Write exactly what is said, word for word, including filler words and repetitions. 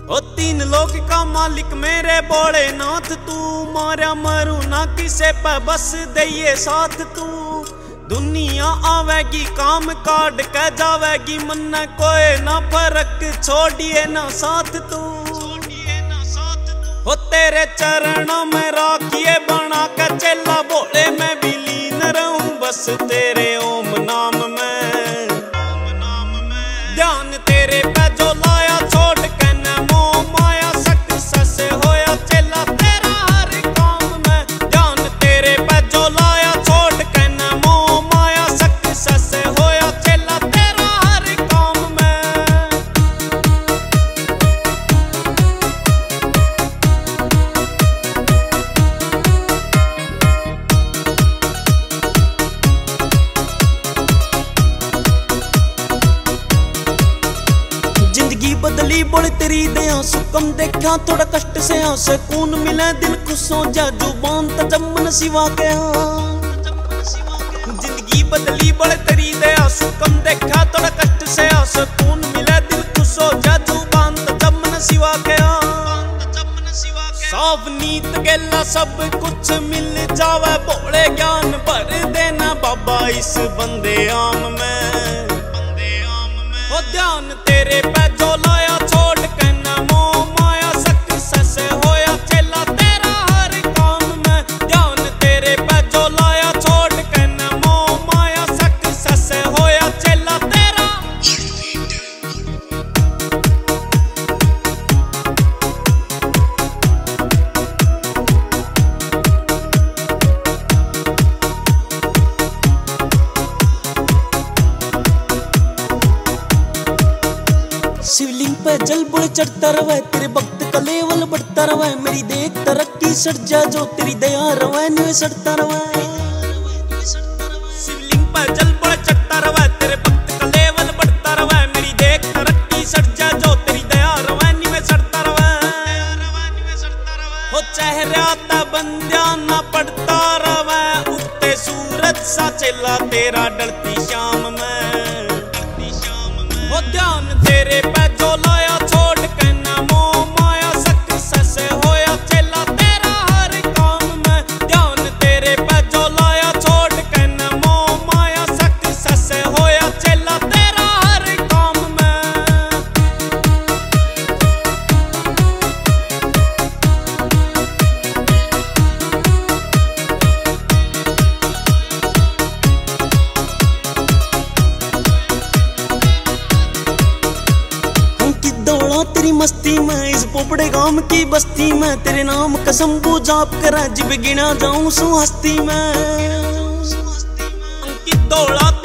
ओ तीन लोक का मालिक मेरे भोलेनाथ तू, मारा मरू ना किसे पे बस दइए साथ तू। दुनिया आवेगी काम काट के जावेगी, मन कोई ना फर्क छोड़िए ना साथ तू। हो तेरे चरणों में राखिए बना के चेला, भोले मैं भी लीन रहूं बस तेरे ओम नाम में। ध्यान तेरे पे जो लाया छोड़ के न मोह माया, सक्सेस होया चेला तेरा हर काम में। ध्यान तेरे पे जो लाया छोड़ के न मोह माया, सक्सेस होया चेला तेरा हर काम में। जिंदगी बदली बोले तेरी दया, सुकम देखा थोड़ा कष्ट से आ, सुकून मिले दिल खुश हो जा, जुबान तजम्मन सिवा के जिंदगी बदली बोले तेरी दया, सुकम देखा थोड़ा कष्ट से आ, सुकून मिले दिल खुश हो जा, जुबान तजम्मन सिवा के। साफ नीत गेला सब कुछ मिल जावे, भोले ज्ञान भर देना बाबा इस बंदे आम में। हो ध्यान तेरे पे जो लाया छोड़ के न मोह माया, सक्सेस होया चेला तेरा हर काम में। ध्यान तेरे पे जो लाया छोड़ के न मोह माया, सक्सेस होया चेला तेरा। शिवलिंग पे जल बुढ़ चढ़ता रवे, तेरे भक्त का लेवल बढ़ता रवे, मेरी देख तरक्की सट जा जो तेरी दया रवे न्यू सड़ता रवे। शिवलिंग पे जल बुढ़ चढ़ता रवे, तेरे भक्त का लेवल बढ़ता रवे, मेरी देख तरक्की सट जा जो तेरी दया रवे न्यू सड़ता रवे। हो चेहरा ता बंदिया ना पड़ता रवे, उगते सूरज सा चेला तेरा डरती शाम में। हो ध्यान तेरे पे जो लाया छोड़ के न मोह माया, सक्सेस होया चेला तेरा हर काम में। ध्यान तेरे पे जो लाया छोड़ के न मोह माया, सक्सेस होया चेला तेरा हर काम में। दौड़ा तेरी मस्ती में इस पोपड़े गांव की बस्ती में, तेरे नाम कसम बू जाप करा जिब गिना जाऊं सु हस्ती में। अंकित दौड़ा